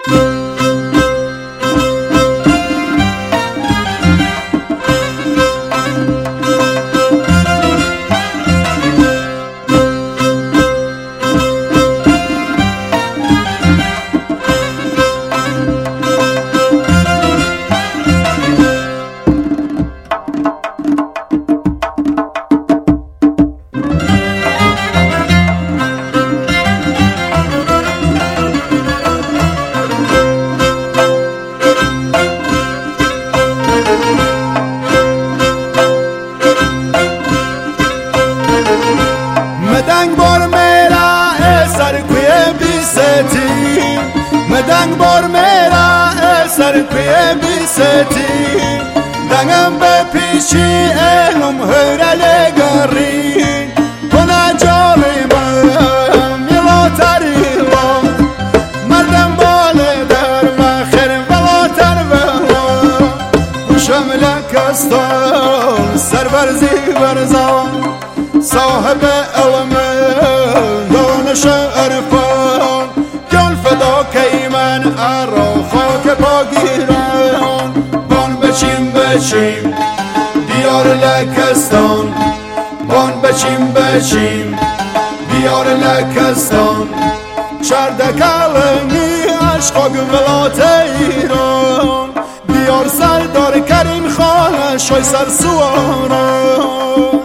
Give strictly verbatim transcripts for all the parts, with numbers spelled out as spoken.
مدنگ بار میرا سر کوی بی ستی مدنگ بار میرا سر کوی بی ستی دنگم به پیشی الم هرل گری کنا جالی من میلا تریلا مردم بال در مخیر ولا ترولا شمل کستان سرورزی برزان صاحب علم دانش عرفان گل فدا که من ارا خاک باگیران بان بچیم بچیم دیار لکستان بان بچیم بچیم دیار لکستان چردک علمی عشقا گولات ایران دیار سردار کریم خانه شای سر سواران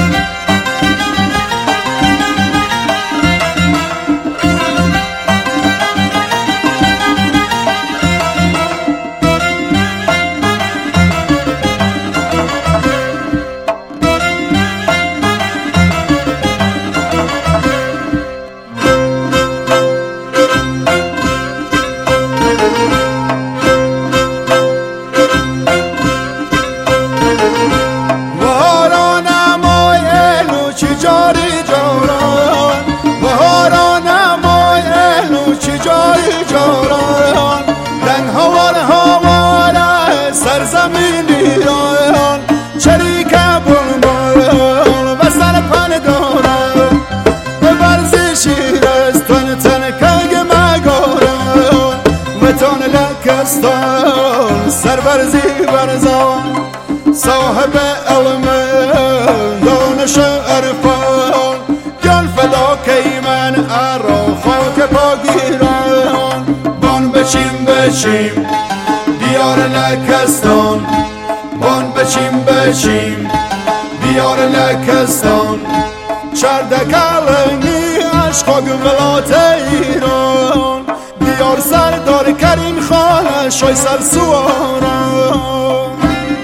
سرزمین ایران شریک بلبل و سرپن دارم به ورزشی رستن تنکنگ مگارم و تان لکستان سرورزی برزان صاحب علم دانش عرفان گل فدا که من ارا خاک باگیران بان بچیم بچیم دیار لکستان بان بچیم بچیم دیار لکستان چردک علمی عشقا گولات ایران دیار سردار کریم خانه شای سر سواران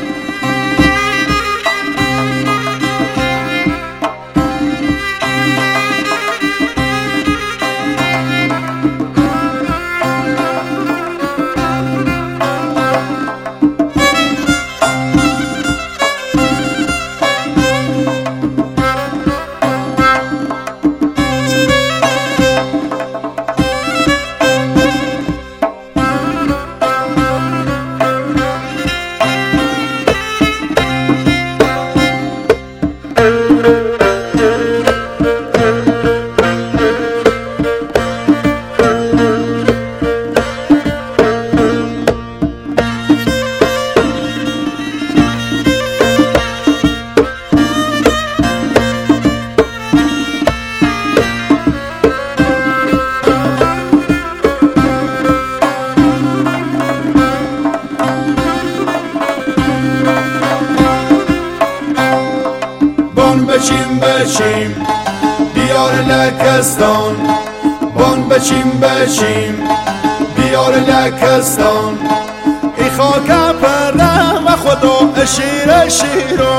بچیم بچیم دیار لکستان بان بچیم بچیم دیار لکستان ای خاک پره و خدا شیر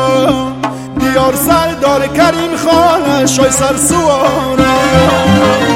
شیران دیار سردار کریم خانه شای سر سواران